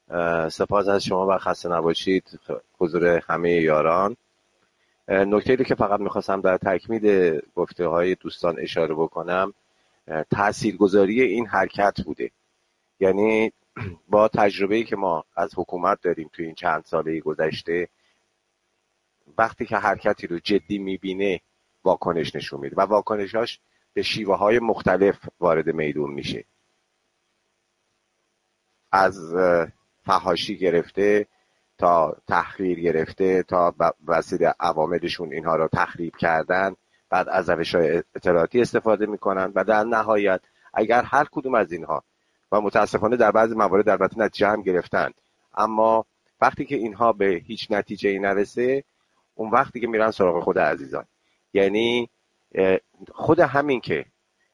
سپاس از شما و خسته نباشید حضور همه یاران. نکته‌ای رو که فقط میخواستم در تکمیل گفته های دوستان اشاره بکنم تاثیرگذاری این حرکت بوده. یعنی با تجربه‌ای که ما از حکومت داریم توی این چند ساله گذشته، وقتی که حرکتی رو جدی میبینه واکنش نشون میده و واکنشاش به شیوه های مختلف وارد میدون میشه، از فحاشی گرفته تا تحقیر گرفته تا وسیله عواملشون اینها رو تخریب کردن، بعد از روش‌های اطلاعاتی استفاده میکنن و در نهایت اگر هر کدوم از اینها و متاسفانه در بعضی موارد البته نتیجه هم گرفتن، اما وقتی که اینها به هیچ نتیجه‌ای نرسه اون وقتی که میرن سراغ خود عزیزان. یعنی خود همین که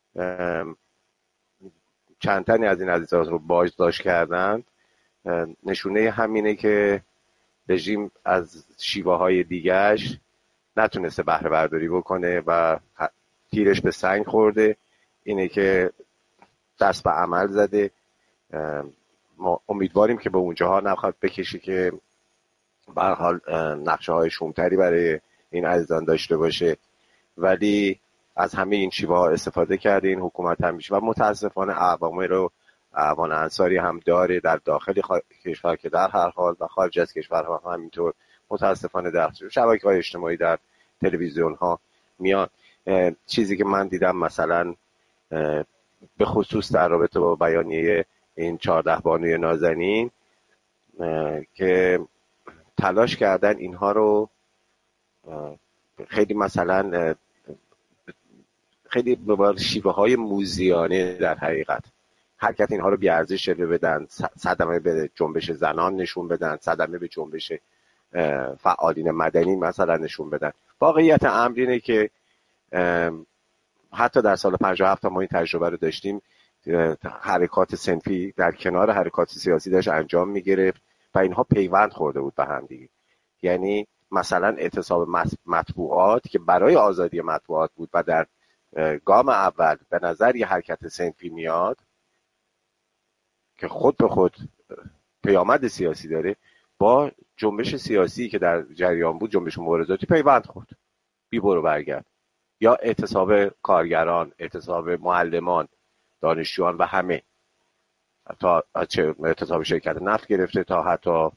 چند تنی از این عزیزان رو بازداشت کردن نشونه همینه که رژیم از شیوه های دیگرش نتونسته بهره برداری بکنه و تیرش به سنگ خورده. اینه که دست به عمل زده. ما امیدواریم که به اونجاها نخواد بکشه که به هر حال نقشه های شومتری برای این عزیزان داشته باشه، ولی از همه این شیوه ها استفاده کرده این حکومت همیشه و متاسفانه اعوامه رو اعوان انصاری هم داره در داخل کشور که در هر حال و خارج از کشور هم همینطور. متاسفانه در شبکه‌های اجتماعی در تلویزیون ها میان. چیزی که من دیدم مثلا به خصوص در رابطه با بیانیه این 14 بانوی نازنین که تلاش کردن اینها رو خیلی مثلا خیلی به شیوه های موزیانه در حقیقت حرکت اینها رو بی‌ارزش جلوه بدن، صدمه به جنبش زنان نشون بدن، صدمه به جنبش فعالین مدنی مثلا نشون بدن. واقعیت امر اینه که حتی در سال 57 ما این تجربه رو داشتیم، حرکات صنفی در کنار حرکات سیاسی داشت انجام میگرفت و اینها پیوند خورده بود به هم دیگه. یعنی مثلا اعتصاب مطبوعات که برای آزادی مطبوعات بود و در گام اول به نظر یه حرکت صنفی میاد که خود به خود پیامد سیاسی داره، با جنبش سیاسی که در جریان بود، جنبش مبارزاتی، پیوند خورد بی برو برگرد. یا اعتصاب کارگران، اعتصاب معلمان، دانشجویان و همه، تا اعتصاب شرکت نفت گرفته تا حتی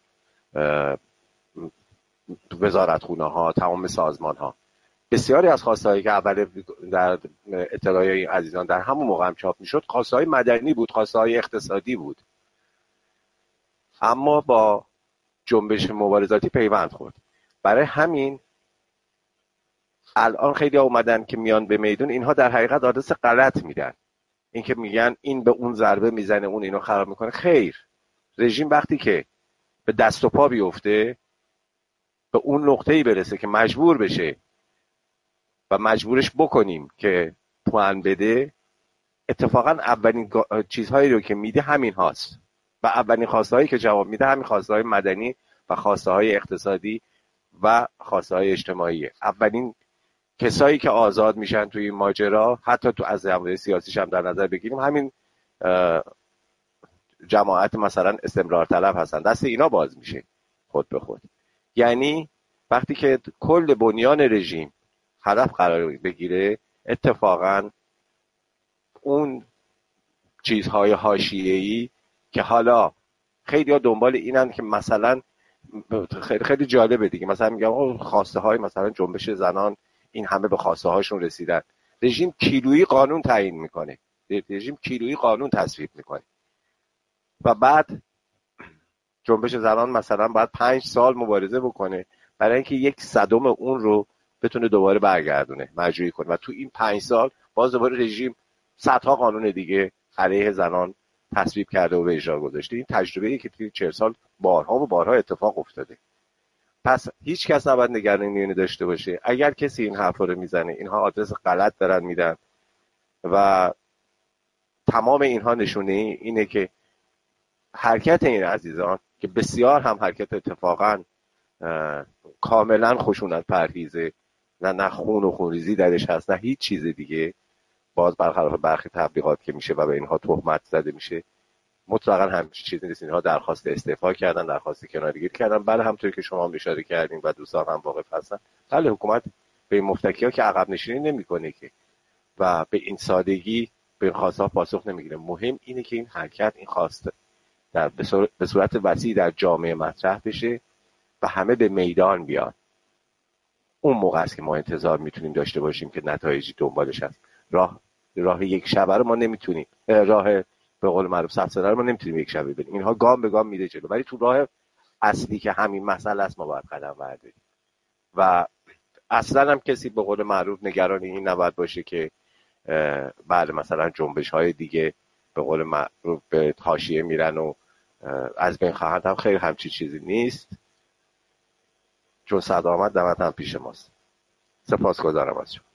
وزارتخونه ها، تمام سازمان ها. بسیاری از خواستهایی که اول در اطلاعیه عزیزان در همون موقع هم چاپ میشد خواستهای مدنی بود، خواستهای اقتصادی بود، اما با جنبش مبارزاتی پیوند خورد. برای همین الان خیلی اومدن که میان به میدون، اینها در حقیقت آدرس غلط میدن. این که میگن این به اون ضربه میزنه، اون اینو خراب میکنه، خیر. رژیم وقتی که به دست و پا بیفته، به اون نقطه‌ای برسه که مجبور بشه و مجبورش بکنیم که پوان بده، اتفاقا اولین چیزهایی رو که میده همین هاست و اولین خواسته هایی که جواب میده همین خواسته های مدنی و خواسته های اقتصادی و خواسته های اجتماعی. اولین کسایی که آزاد میشن توی این ماجرا، حتی تو از زاویه سیاسیش هم در نظر بگیریم، همین جماعت مثلا استمرار طلب هستن، دست اینا باز میشه خود به خود. یعنی وقتی که کل بنیان رژیم هدف قرار بگیره، اتفاقا اون چیزهای حاشیه‌ای که حالا خیلی ها دنبال اینن که مثلا خیلی جالبه دیگه، مثلا میگم خواسته های مثلا جنبش زنان این همه به خواسته هاشون رسیدن، رژیم کیلویی قانون تعیین میکنه، رژیم کیلویی قانون تصویب میکنه و بعد جنبش زنان مثلا باید 5 سال مبارزه بکنه برای اینکه 1/100 اون رو بتونه دوباره برگردونه، مجروحی کنه، و تو این 5 سال باز دوباره رژیم صدها قانون دیگه علیه زنان تصویب کرده و به اجرا گذاشته. این تجربه‌ای که توی 40 سال بارها و بارها اتفاق افتاده. پس هیچ کس نباید نگرانی داشته باشه. اگر کسی این حرفا رو میزنه، اینها آدرس غلط دارن میدن و تمام اینها نشونه اینه که حرکت این عزیزان که بسیار هم حرکت اتفاقا کاملا خشونت پرهیزه، نه خون و خونریزی درش هست، نه هیچ چیز دیگه، باز برخلاف برخی تبلیغات که میشه و به اینها تهمت زده میشه، مطلقا همچین چیزی نیست. اینها درخواست استعفا کردن، درخواست کنارگیری کردن. بله همونطوری که شما هم اشاره کردین و دوستان هم واقف هستن، بله حکومت به این مفتکی ها که عقب نشینی نمیکنه که و به این سادگی به این خواستها پاسخ نمیگیره. مهم اینه که این حرکت، این خواسته به صورت وسیع در جامعه مطرح بشه و همه به میدان بیان. اون موقع است که ما انتظار میتونیم داشته باشیم که نتایجی دنبالش هست. راه یک شبه رو ما نمیتونیم، راه به قول معروف سبزه رو ما نمیتونیم یک شبه بریم. اینها گام به گام میره جلو، ولی تو راه اصلی که همین مسئله است ما باید قدم برداریم. و اصلا هم کسی به قول معروف نگران این نباید باشه که بله مثلا جنبش های دیگه به قول معروف به حاشیه میرن و از بین خواهند. هم خیلی همچی چیزی نیست، چون صد آمد دمت هم پیش ماست. سپاسگزارم از شما.